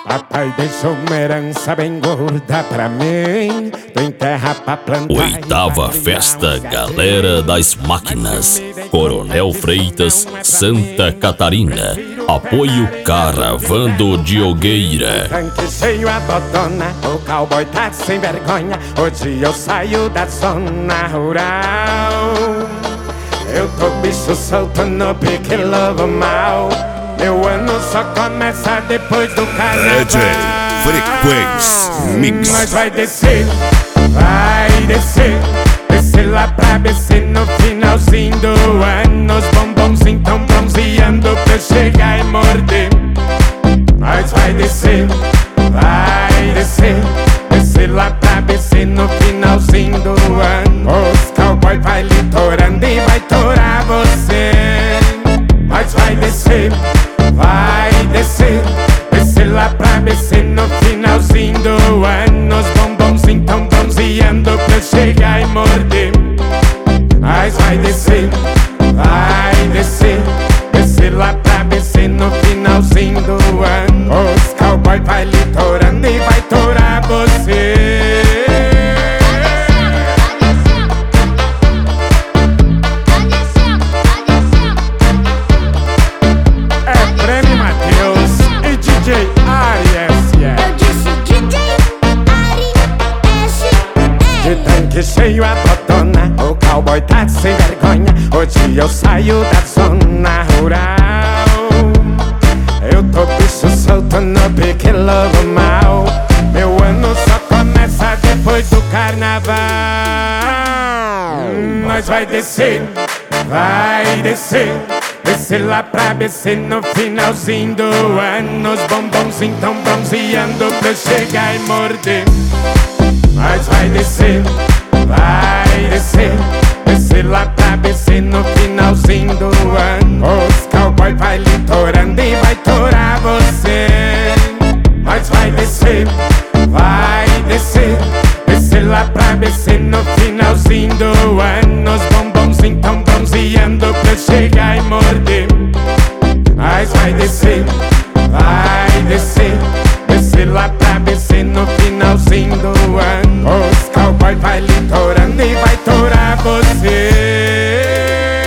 Papai deixou uma herança bem gorda pra mim. Tem terra pra plantar. Oitava Festa Galera das Máquinas, Coronel Freitas, Santa Catarina. Apoio Caravando Diogueira. Tanque cheio a dodona, o cowboy tá sem vergonha. Hoje eu saio da zona rural. Eu tô bicho solto no pique lobo mal. Meu ano só começa depois do carnaval. DJ Frequência Mix. Nós vai descer, descer lá pra BC no finalzinho do ano. Os bombonzinhos tão bronzeando pra eu chegar e morder. Nós vai descer, descer lá pra BC no finalzinho do ano. Os cowboy vai litorando e vai torar você. Nós vai descer, descer lá pra BC no finalzinho do ano. Os bombonzinhos tão bronzeando pra eu chegar e morder. Nós vai descer, descer lá pra BC no finalzinho do ano. Os cowboy vai litorando e vai torar você. De cheio a botona, o cowboy tá sem vergonha. Hoje eu saio da zona rural. Eu tô bicho solto no pique lobo mal. Meu ano só começa depois do carnaval. Nós vai descer, descer lá pra BC no finalzinho do ano. Os bombonzinhos tão bronzeando pra eu chegar e morder. Nós vai descer, descer lá pra BC no finalzinho do ano. Os cowboy vai litorando e vai torar você. Nós vai descer, descer lá pra BC no finalzinho do ano. Os bombonzinhos tão bronzeando pra eu chegar e morder. Nós vai descer,